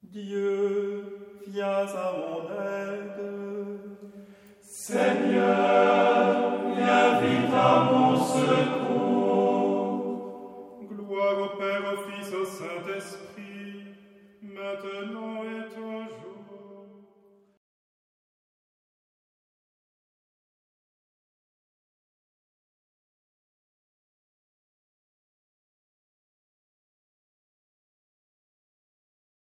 Dieu, viens à mon aide. Seigneur, viens vite à mon secours. Gloire au Père, au Fils, au Saint-Esprit, maintenant